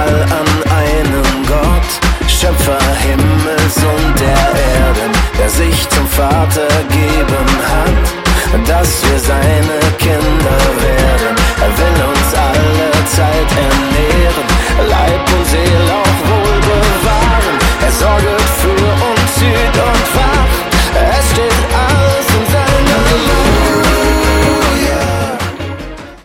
All an einen Gott, Schöpfer Himmels und der Erden, der sich zum Vater geben hat, dass wir seine Kinder werden.